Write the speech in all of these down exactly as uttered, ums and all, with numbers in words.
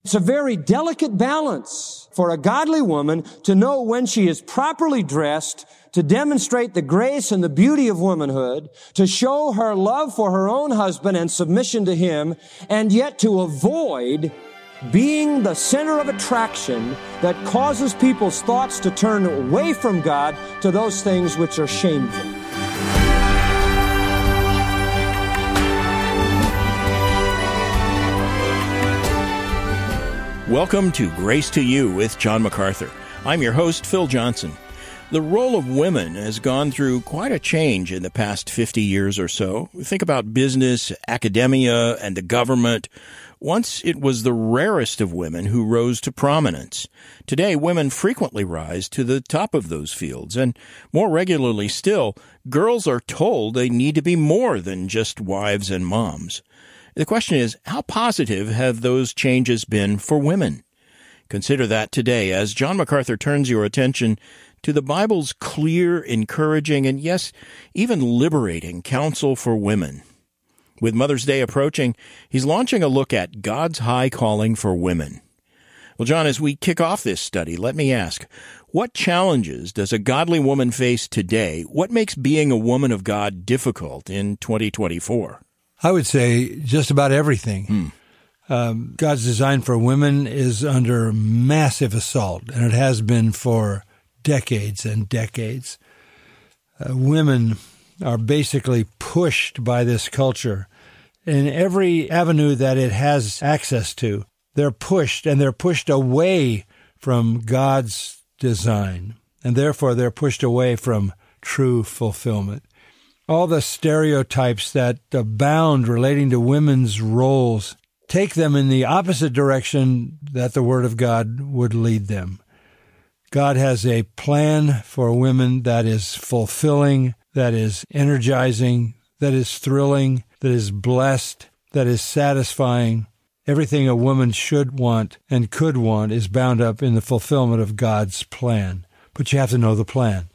It's a very delicate balance for a godly woman to know when she is properly dressed to demonstrate the grace and the beauty of womanhood, to show her love for her own husband and submission to him, and yet to avoid being the center of attraction that causes people's thoughts to turn away from God to those things which are shameful. Welcome to Grace to You with John MacArthur. I'm your host, Phil Johnson. The role of women has gone through quite a change in the past fifty years or so. Think about business, academia, and the government. Once it was the rarest of women who rose to prominence. Today, women frequently rise to the top of those fields, and more regularly still, girls are told they need to be more than just wives and moms. The question is, how positive have those changes been for women? Consider that today as John MacArthur turns your attention to the Bible's clear, encouraging, and yes, even liberating counsel for women. With Mother's Day approaching, he's launching a look at God's high calling for women. Well, John, as we kick off this study, let me ask, what challenges does a godly woman face today? What makes being a woman of God difficult in twenty twenty-four? I would say just about everything. Hmm. Um, God's design for women is under massive assault, and it has been for decades and decades. Uh, women are basically pushed by this culture in every avenue that it has access to. They're pushed, and they're pushed away from God's design, and therefore they're pushed away from true fulfillment. All the stereotypes that abound relating to women's roles take them in the opposite direction that the Word of God would lead them. God has a plan for women that is fulfilling, that is energizing, that is thrilling, that is blessed, that is satisfying. Everything a woman should want and could want is bound up in the fulfillment of God's plan. But you have to know the plan.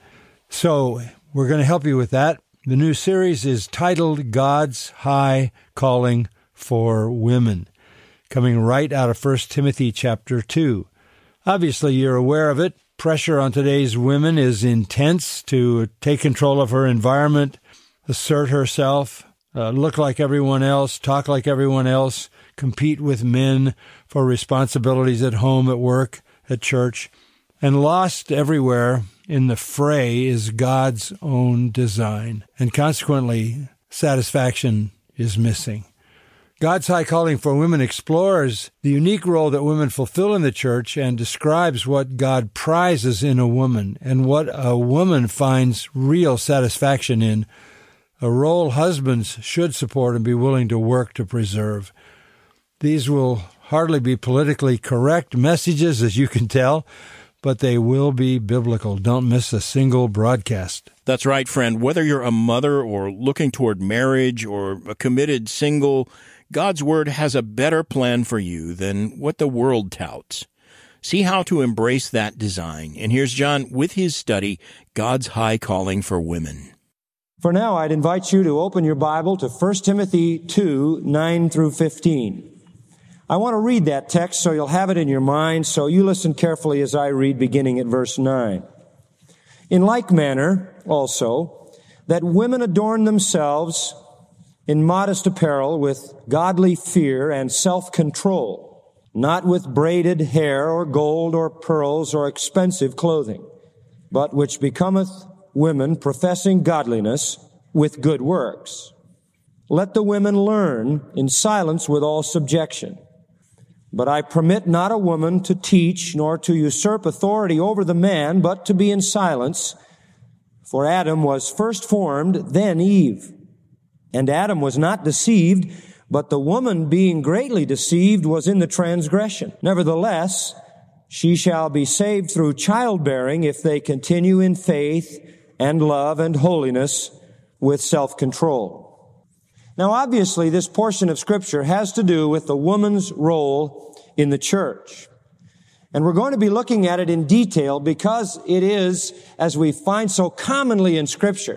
So we're going to help you with that. The new series is titled God's High Calling for Women, coming right out of First Timothy chapter two. Obviously, you're aware of it. Pressure on today's women is intense to take control of her environment, assert herself, uh, look like everyone else, talk like everyone else, compete with men for responsibilities at home, at work, at church. And lost everywhere in the fray is God's own design, and consequently, satisfaction is missing. God's High Calling for Women explores the unique role that women fulfill in the church and describes what God prizes in a woman and what a woman finds real satisfaction in, a role husbands should support and be willing to work to preserve. These will hardly be politically correct messages, as you can tell, but they will be biblical. Don't miss a single broadcast. That's right, friend. Whether you're a mother or looking toward marriage or a committed single, God's Word has a better plan for you than what the world touts. See how to embrace that design. And here's John with his study, God's High Calling for Women. For now, I'd invite you to open your Bible to First Timothy two, nine through fifteen. I want to read that text so you'll have it in your mind, so you listen carefully as I read beginning at verse nine. In like manner, also, that women adorn themselves in modest apparel with godly fear and self-control, not with braided hair or gold or pearls or expensive clothing, but which becometh women professing godliness with good works. Let the women learn in silence with all subjection. But I permit not a woman to teach, nor to usurp authority over the man, but to be in silence. For Adam was first formed, then Eve. And Adam was not deceived, but the woman, being greatly deceived, was in the transgression. Nevertheless, she shall be saved through childbearing if they continue in faith and love and holiness with self-control. Now, obviously, this portion of Scripture has to do with the woman's role in the church. And we're going to be looking at it in detail because it is, as we find so commonly in Scripture,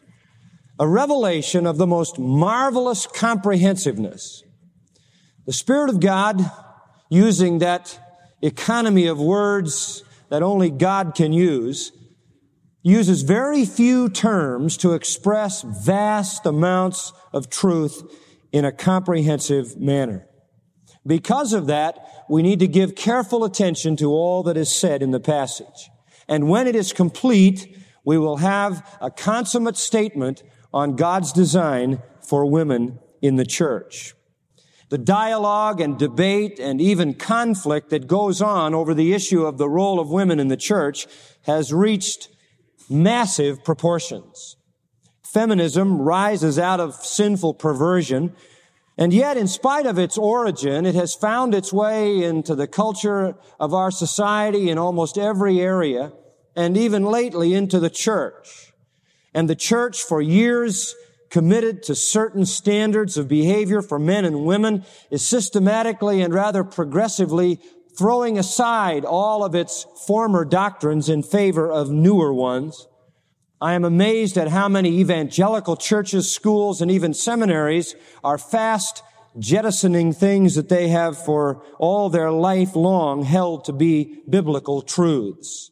a revelation of the most marvelous comprehensiveness. The Spirit of God using that economy of words that only God can use, uses very few terms to express vast amounts of truth in a comprehensive manner. Because of that, we need to give careful attention to all that is said in the passage. And when it is complete, we will have a consummate statement on God's design for women in the church. The dialogue and debate and even conflict that goes on over the issue of the role of women in the church has reached massive proportions. Feminism rises out of sinful perversion, and yet, in spite of its origin, it has found its way into the culture of our society in almost every area, and even lately into the church. And the church, for years, committed to certain standards of behavior for men and women, is systematically and rather progressively throwing aside all of its former doctrines in favor of newer ones. I am amazed at how many evangelical churches, schools, and even seminaries are fast jettisoning things that they have for all their life long held to be biblical truths.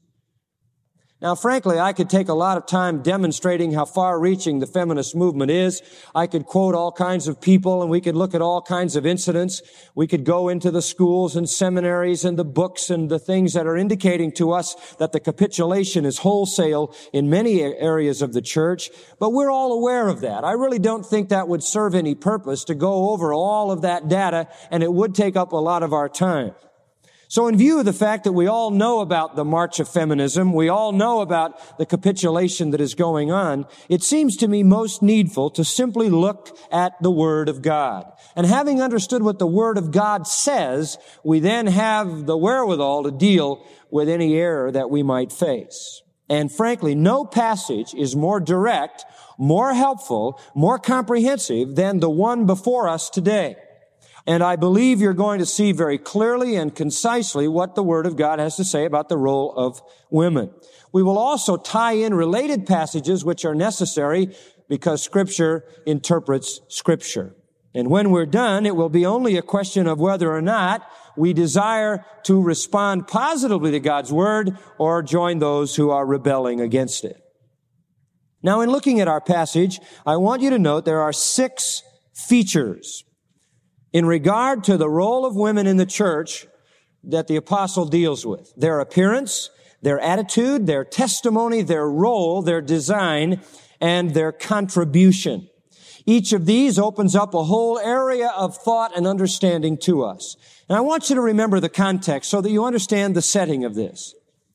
Now, frankly, I could take a lot of time demonstrating how far-reaching the feminist movement is. I could quote all kinds of people, and we could look at all kinds of incidents. We could go into the schools and seminaries and the books and the things that are indicating to us that the capitulation is wholesale in many areas of the church. But we're all aware of that. I really don't think that would serve any purpose to go over all of that data, and it would take up a lot of our time. So in view of the fact that we all know about the march of feminism, we all know about the capitulation that is going on, it seems to me most needful to simply look at the Word of God. And having understood what the Word of God says, we then have the wherewithal to deal with any error that we might face. And frankly, no passage is more direct, more helpful, more comprehensive than the one before us today. And I believe you're going to see very clearly and concisely what the Word of God has to say about the role of women. We will also tie in related passages which are necessary because Scripture interprets Scripture. And when we're done, it will be only a question of whether or not we desire to respond positively to God's Word or join those who are rebelling against it. Now, in looking at our passage, I want you to note there are six features in regard to the role of women in the church that the apostle deals with. Their appearance, their attitude, their testimony, their role, their design, and their contribution. Each of these opens up a whole area of thought and understanding to us. And I want you to remember the context so that you understand the setting of this.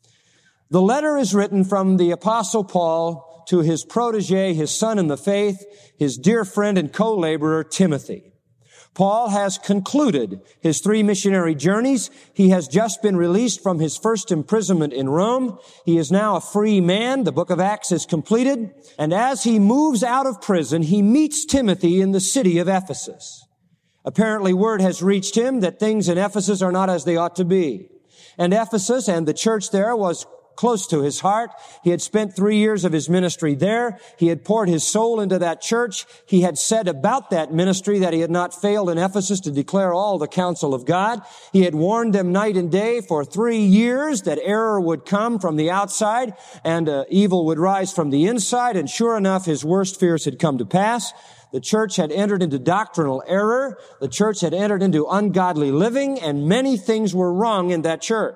The letter is written from the apostle Paul to his protege, his son in the faith, his dear friend and co-laborer, Timothy. Paul has concluded his three missionary journeys. He has just been released from his first imprisonment in Rome. He is now a free man. The book of Acts is completed. And as he moves out of prison, he meets Timothy in the city of Ephesus. Apparently, word has reached him that things in Ephesus are not as they ought to be. And Ephesus and the church there was close to his heart. He had spent three years of his ministry there. He had poured his soul into that church. He had said about that ministry that he had not failed in Ephesus to declare all the counsel of God. He had warned them night and day for three years that error would come from the outside and uh, evil would rise from the inside. And sure enough, his worst fears had come to pass. The church had entered into doctrinal error. The church had entered into ungodly living, and many things were wrong in that church.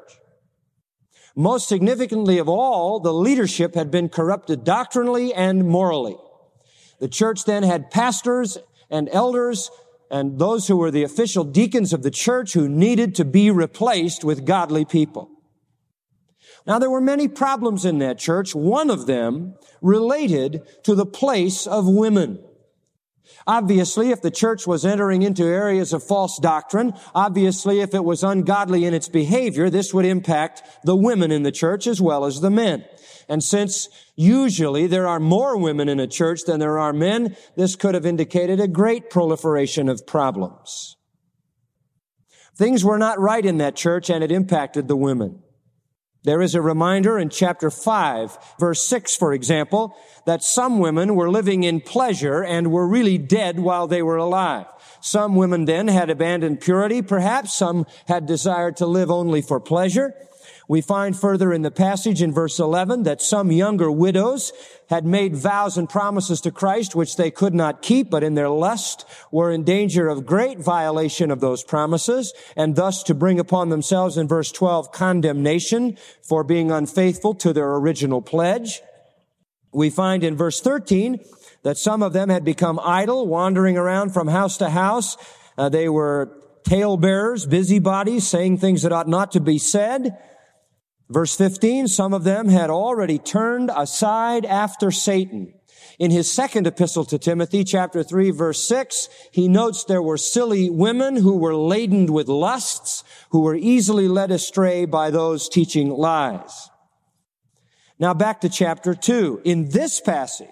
Most significantly of all, the leadership had been corrupted doctrinally and morally. The church then had pastors and elders and those who were the official deacons of the church who needed to be replaced with godly people. Now, there were many problems in that church. One of them related to the place of women. Obviously, if the church was entering into areas of false doctrine, obviously, if it was ungodly in its behavior, this would impact the women in the church as well as the men. And since usually there are more women in a church than there are men, this could have indicated a great proliferation of problems. Things were not right in that church, and it impacted the women. There is a reminder in chapter five, verse six, for example, that some women were living in pleasure and were really dead while they were alive. Some women then had abandoned purity. Perhaps some had desired to live only for pleasure. We find further in the passage in verse eleven that some younger widows had made vows and promises to Christ which they could not keep, but in their lust were in danger of great violation of those promises, and thus to bring upon themselves in verse twelve condemnation for being unfaithful to their original pledge. We find in verse thirteen that some of them had become idle, wandering around from house to house. Uh, they were talebearers, busybodies, saying things that ought not to be said. Verse fifteen, some of them had already turned aside after Satan. In his second epistle to Timothy, chapter three, verse six, he notes there were silly women who were laden with lusts, who were easily led astray by those teaching lies. Now back to chapter two. In this passage,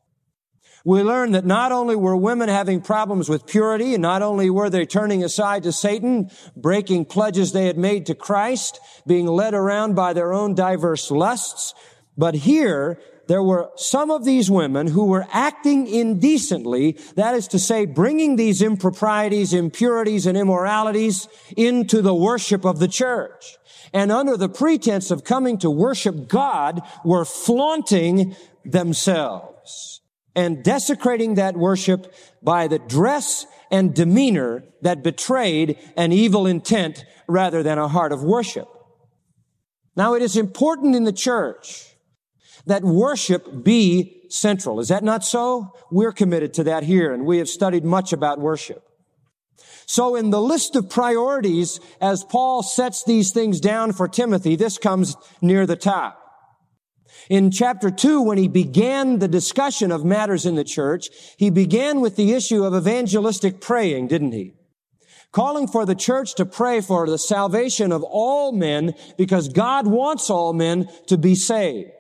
we learn that not only were women having problems with purity, and not only were they turning aside to Satan, breaking pledges they had made to Christ, being led around by their own diverse lusts, but here there were some of these women who were acting indecently, that is to say, bringing these improprieties, impurities, and immoralities into the worship of the church. And under the pretense of coming to worship God, were flaunting themselves and desecrating that worship by the dress and demeanor that betrayed an evil intent rather than a heart of worship. Now, it is important in the church that worship be central. Is that not so? We're committed to that here, and we have studied much about worship. So in the list of priorities, as Paul sets these things down for Timothy, this comes near the top. In chapter two, when he began the discussion of matters in the church, he began with the issue of evangelistic praying, didn't he? Calling for the church to pray for the salvation of all men because God wants all men to be saved.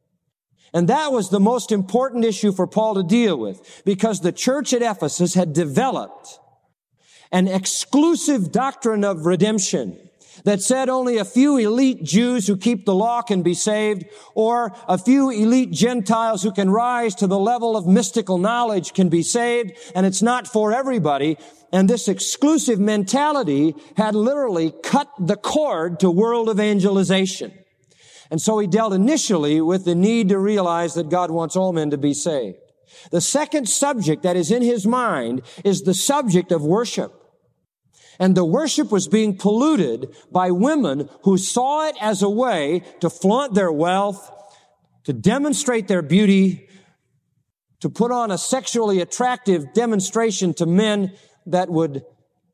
And that was the most important issue for Paul to deal with because the church at Ephesus had developed an exclusive doctrine of redemption that said only a few elite Jews who keep the law can be saved, or a few elite Gentiles who can rise to the level of mystical knowledge can be saved, and it's not for everybody. And this exclusive mentality had literally cut the cord to world evangelization. And so he dealt initially with the need to realize that God wants all men to be saved. The second subject that is in his mind is the subject of worship. And the worship was being polluted by women who saw it as a way to flaunt their wealth, to demonstrate their beauty, to put on a sexually attractive demonstration to men that would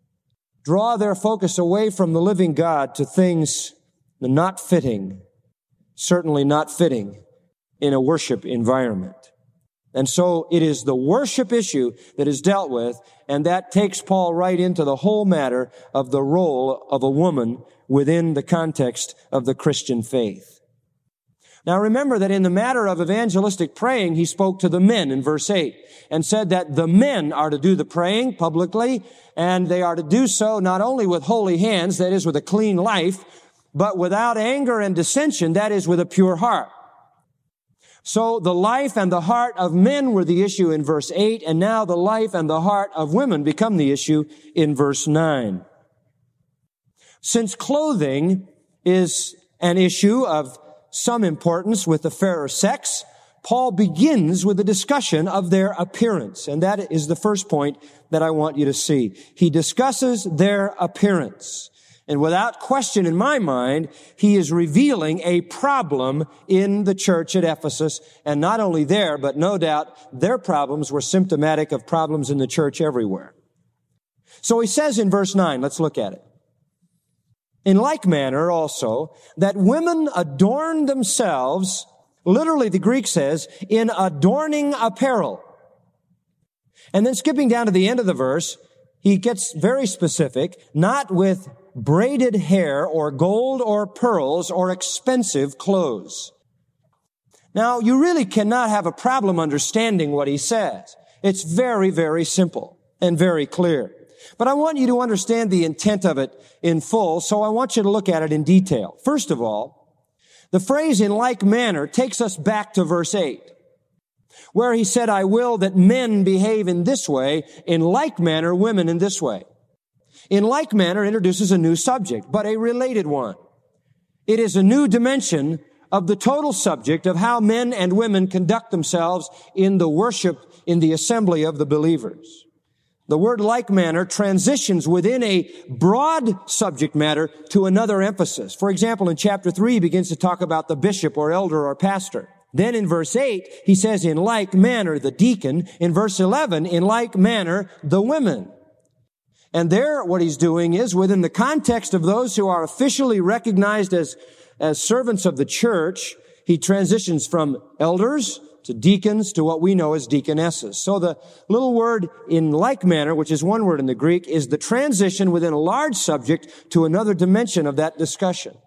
draw their focus away from the living God to things not fitting, certainly not fitting in a worship environment. And so it is the worship issue that is dealt with, and that takes Paul right into the whole matter of the role of a woman within the context of the Christian faith. Now remember that in the matter of evangelistic praying, he spoke to the men in verse eight and said that the men are to do the praying publicly, and they are to do so not only with holy hands, that is with a clean life, but without anger and dissension, that is with a pure heart. So the life and the heart of men were the issue in verse eight, and now the life and the heart of women become the issue in verse nine. Since clothing is an issue of some importance with the fairer sex, Paul begins with a discussion of their appearance, and that is the first point that I want you to see. He discusses their appearance. And without question in my mind, he is revealing a problem in the church at Ephesus. And not only there, but no doubt their problems were symptomatic of problems in the church everywhere. So he says in verse nine, let's look at it. In like manner also, that women adorn themselves, literally the Greek says, in adorning apparel. And then skipping down to the end of the verse, he gets very specific, not with braided hair or gold or pearls or expensive clothes. Now, you really cannot have a problem understanding what he says. It's very, very simple and very clear. But I want you to understand the intent of it in full, so I want you to look at it in detail. First of all, the phrase in like manner takes us back to verse eight. where he said, I will that men behave in this way, in like manner women in this way. In like manner introduces a new subject, but a related one. It is a new dimension of the total subject of how men and women conduct themselves in the worship, in the assembly of the believers. The word like manner transitions within a broad subject matter to another emphasis. For example, in chapter three, he begins to talk about the bishop or elder or pastor. Then in verse eight, he says, in like manner, the deacon. In verse eleven, in like manner, the women. And there, what he's doing is, within the context of those who are officially recognized as, as servants of the church, he transitions from elders to deacons to what we know as deaconesses. So the little word in like manner, which is one word in the Greek, is the transition within a large subject to another dimension of that discussion.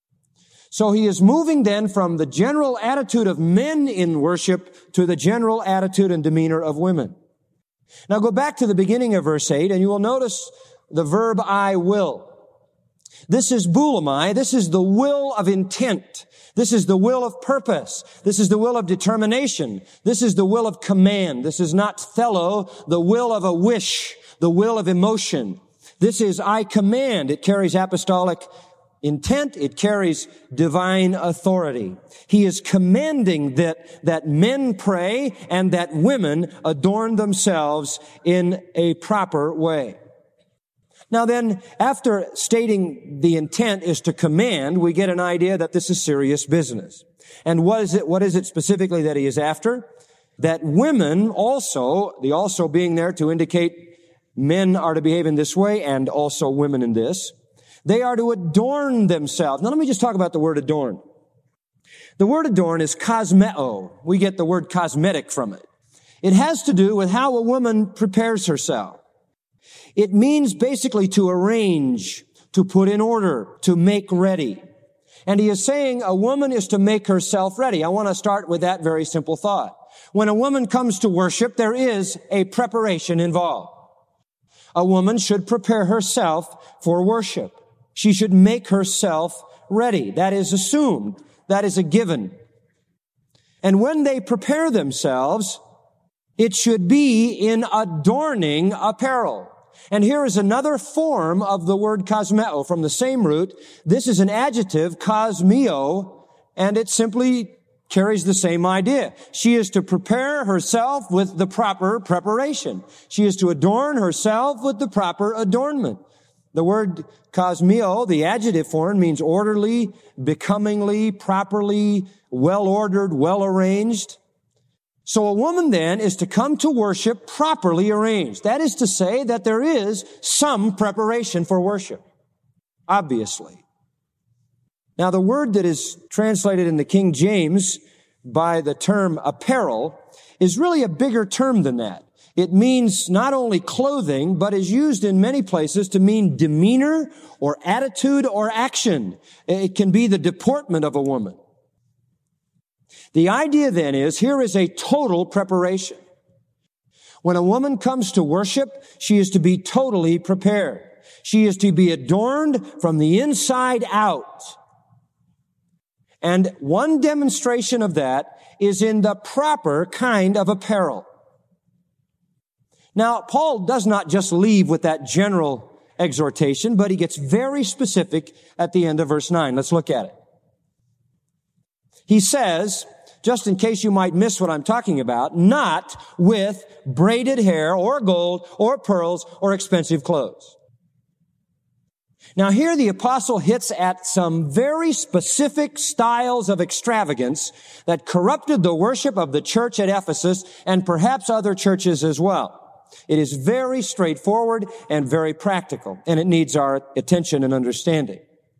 So he is moving then from the general attitude of men in worship to the general attitude and demeanor of women. Now go back to the beginning of verse eight, and you will notice the verb I will. This is boulamai. This is the will of intent. This is the will of purpose. This is the will of determination. This is the will of command. This is not thelo, the will of a wish, the will of emotion. This is I command. It carries apostolic intent. It carries divine authority. He is commanding that, that men pray and that women adorn themselves in a proper way. Now then, after stating the intent is to command, we get an idea that this is serious business. And what is it, what is it specifically that he is after? That women also, the also being there to indicate men are to behave in this way and also women in this, they are to adorn themselves. Now let me just talk about the word adorn. The word adorn is cosmeo. We get the word cosmetic from it. It has to do with how a woman prepares herself. It means basically to arrange, to put in order, to make ready. And he is saying a woman is to make herself ready. I want to start with that very simple thought. When a woman comes to worship, there is a preparation involved. A woman should prepare herself for worship. She should make herself ready. That is assumed. That is a given. And when they prepare themselves, it should be in adorning apparel. And here is another form of the word cosmeo from the same root. This is an adjective, cosmeo, and it simply carries the same idea. She is to prepare herself with the proper preparation. She is to adorn herself with the proper adornment. The word cosmeo, the adjective form, means orderly, becomingly, properly, well-ordered, well-arranged. So a woman then is to come to worship properly arranged. That is to say that there is some preparation for worship, obviously. Now the word that is translated in the King James by the term apparel is really a bigger term than that. It means not only clothing, but is used in many places to mean demeanor or attitude or action. It can be the deportment of a woman. The idea then is, here is a total preparation. When a woman comes to worship, she is to be totally prepared. She is to be adorned from the inside out. And one demonstration of that is in the proper kind of apparel. Now, Paul does not just leave with that general exhortation, but he gets very specific at the end of verse nine. Let's look at it. He says, just in case you might miss what I'm talking about, not with braided hair or gold or pearls or expensive clothes. Now here the apostle hits at some very specific styles of extravagance that corrupted the worship of the church at Ephesus and perhaps other churches as well. It is very straightforward and very practical, and it needs our attention and understanding.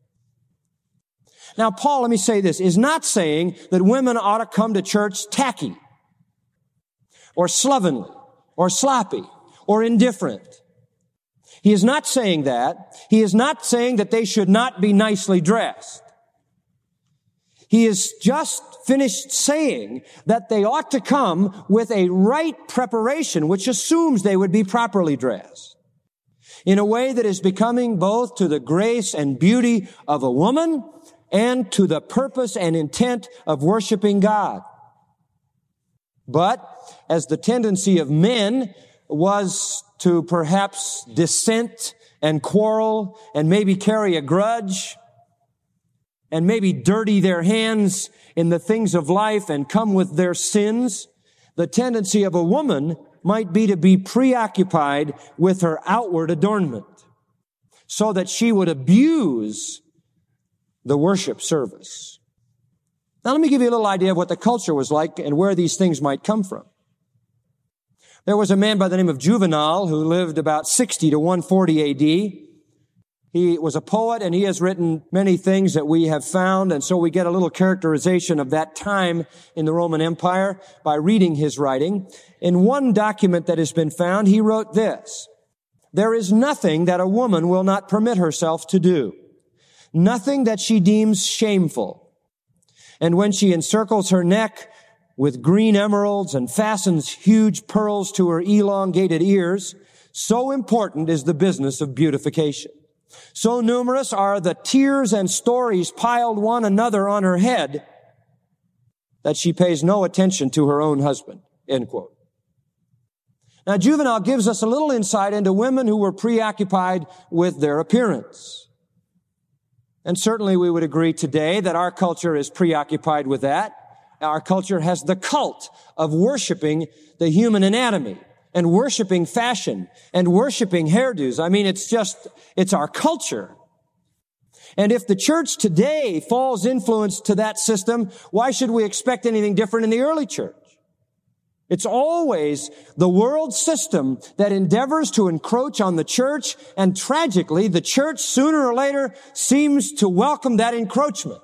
Now, Paul, let me say this, is not saying that women ought to come to church tacky or slovenly or sloppy or indifferent. He is not saying that. He is not saying that they should not be nicely dressed. He is just finished saying that they ought to come with a right preparation, which assumes they would be properly dressed in a way that is becoming both to the grace and beauty of a woman and to the purpose and intent of worshiping God. But as the tendency of men was to perhaps dissent and quarrel and maybe carry a grudge and maybe dirty their hands in the things of life and come with their sins, the tendency of a woman might be to be preoccupied with her outward adornment so that she would abuse the worship service. Now let me give you a little idea of what the culture was like and where these things might come from. There was a man by the name of Juvenal who lived about sixty to one forty A D. He was a poet, and he has written many things that we have found, and so we get a little characterization of that time in the Roman Empire by reading his writing. In one document that has been found, he wrote this: "There is nothing that a woman will not permit herself to do, nothing that she deems shameful. And when she encircles her neck with green emeralds and fastens huge pearls to her elongated ears, so important is the business of beautification. So numerous are the tears and stories piled one another on her head that she pays no attention to her own husband." End quote. Now, Juvenal gives us a little insight into women who were preoccupied with their appearance. And certainly we would agree today that our culture is preoccupied with that. Our culture has the cult of worshiping the human anatomy and worshiping fashion and worshiping hairdos. I mean, it's just, it's our culture. And if the church today falls influence to that system, why should we expect anything different in the early church? It's always the world system that endeavors to encroach on the church, and tragically, the church sooner or later seems to welcome that encroachment.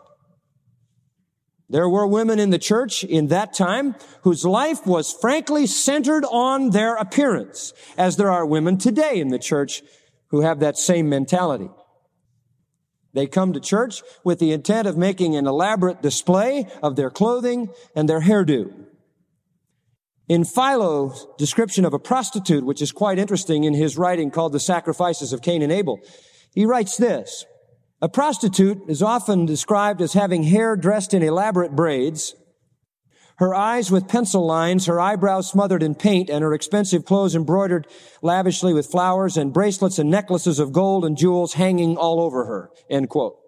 There were women in the church in that time whose life was frankly centered on their appearance, as there are women today in the church who have that same mentality. They come to church with the intent of making an elaborate display of their clothing and their hairdo. In Philo's description of a prostitute, which is quite interesting in his writing called The Sacrifices of Cain and Abel, he writes this: "A prostitute is often described as having hair dressed in elaborate braids, her eyes with pencil lines, her eyebrows smothered in paint, and her expensive clothes embroidered lavishly with flowers, and bracelets and necklaces of gold and jewels hanging all over her." End quote.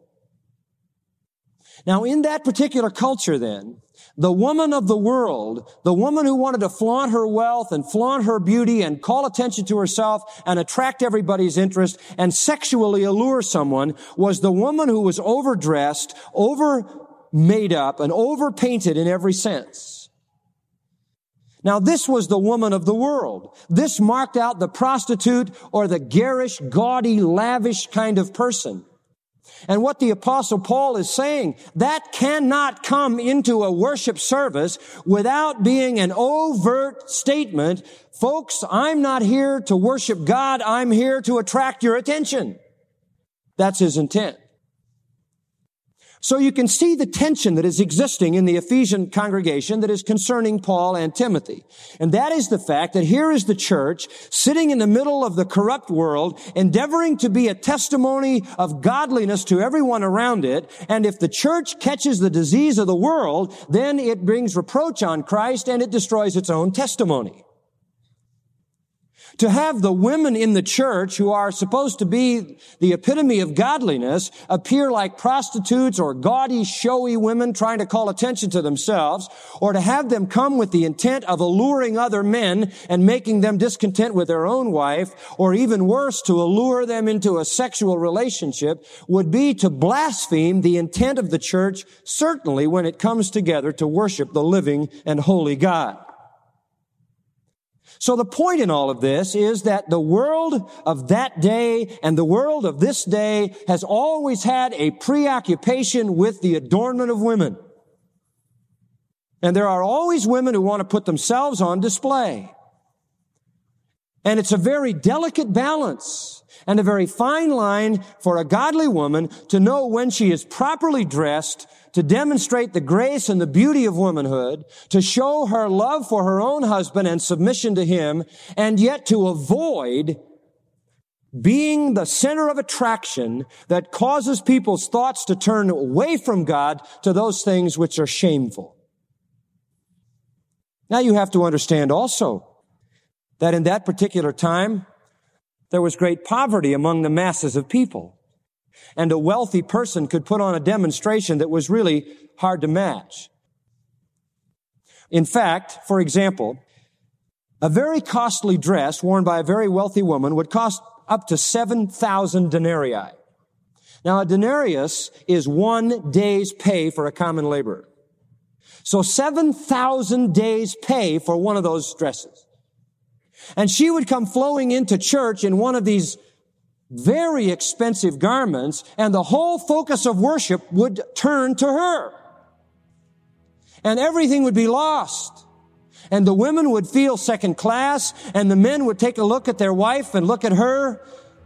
Now, in that particular culture then, the woman of the world, the woman who wanted to flaunt her wealth and flaunt her beauty and call attention to herself and attract everybody's interest and sexually allure someone, was the woman who was overdressed, over made up, and overpainted in every sense. Now, this was the woman of the world. This marked out the prostitute or the garish, gaudy, lavish kind of person. And what the Apostle Paul is saying, that cannot come into a worship service without being an overt statement. Folks, I'm not here to worship God. I'm here to attract your attention. That's his intent. So you can see the tension that is existing in the Ephesian congregation that is concerning Paul and Timothy. And that is the fact that here is the church sitting in the middle of the corrupt world, endeavoring to be a testimony of godliness to everyone around it. And if the church catches the disease of the world, then it brings reproach on Christ and it destroys its own testimony. To have the women in the church, who are supposed to be the epitome of godliness, appear like prostitutes or gaudy, showy women trying to call attention to themselves, or to have them come with the intent of alluring other men and making them discontent with their own wife, or even worse, to allure them into a sexual relationship, would be to blaspheme the intent of the church, certainly when it comes together to worship the living and holy God. So the point in all of this is that the world of that day and the world of this day has always had a preoccupation with the adornment of women. And there are always women who want to put themselves on display. And it's a very delicate balance and a very fine line for a godly woman to know when she is properly dressed to demonstrate the grace and the beauty of womanhood, to show her love for her own husband and submission to him, and yet to avoid being the center of attraction that causes people's thoughts to turn away from God to those things which are shameful. Now you have to understand also that in that particular time, there was great poverty among the masses of people. And a wealthy person could put on a demonstration that was really hard to match. In fact, for example, a very costly dress worn by a very wealthy woman would cost up to seven thousand denarii. Now, a denarius is one day's pay for a common laborer. So seven thousand days' pay for one of those dresses. And she would come flowing into church in one of these very expensive garments, and the whole focus of worship would turn to her. And everything would be lost. And the women would feel second class, and the men would take a look at their wife and look at her.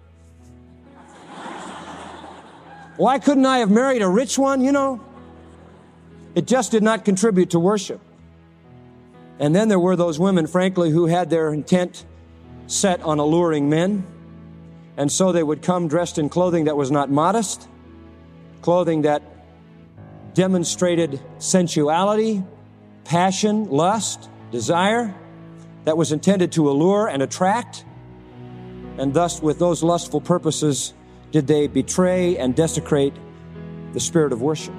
Why couldn't I have married a rich one, you know? It just did not contribute to worship. And then there were those women, frankly, who had their intent set on alluring men. And so they would come dressed in clothing that was not modest, clothing that demonstrated sensuality, passion, lust, desire, that was intended to allure and attract. And thus, with those lustful purposes, did they betray and desecrate the spirit of worship.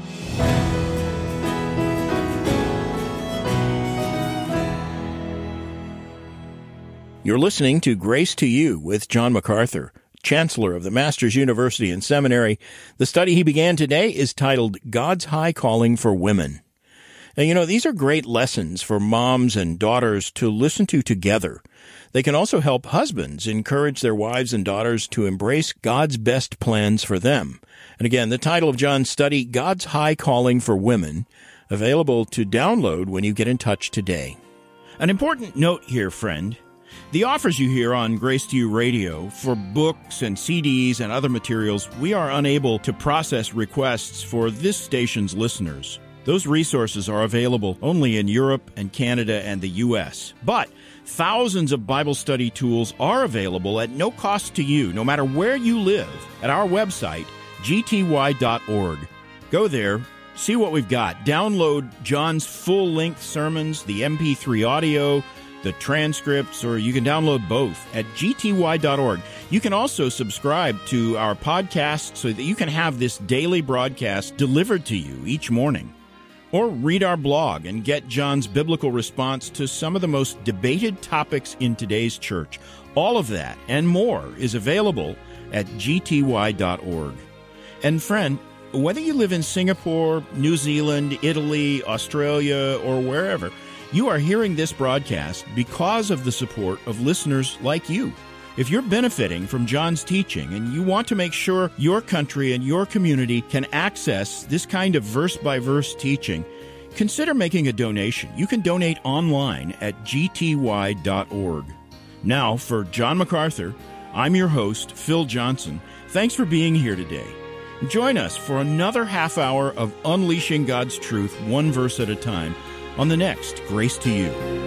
You're listening to Grace to You with John MacArthur, Chancellor of the Masters University and Seminary. The study he began today is titled God's High Calling for Women. Now, you know, these are great lessons for moms and daughters to listen to together. They can also help husbands encourage their wives and daughters to embrace God's best plans for them. And again, the title of John's study, God's High Calling for Women, available to download when you get in touch today. An important note here, friend. The offers you hear on Grace to You Radio for books and C Ds and other materials, we are unable to process requests for this station's listeners. Those resources are available only in Europe and Canada and the U S. But thousands of Bible study tools are available at no cost to you, no matter where you live, at our website, g t y dot org. Go there, see what we've got. Download John's full-length sermons, the M P three audio, the transcripts, or you can download both at g t y dot org. You can also subscribe to our podcast so that you can have this daily broadcast delivered to you each morning. Or read our blog and get John's biblical response to some of the most debated topics in today's church. All of that and more is available at g t y dot org. And friend, whether you live in Singapore, New Zealand, Italy, Australia, or wherever, you are hearing this broadcast because of the support of listeners like you. If you're benefiting from John's teaching and you want to make sure your country and your community can access this kind of verse-by-verse teaching, consider making a donation. You can donate online at g t y dot org. Now, for John MacArthur, I'm your host, Phil Johnson. Thanks for being here today. Join us for another half hour of unleashing God's truth, one verse at a time, on the next Grace to You.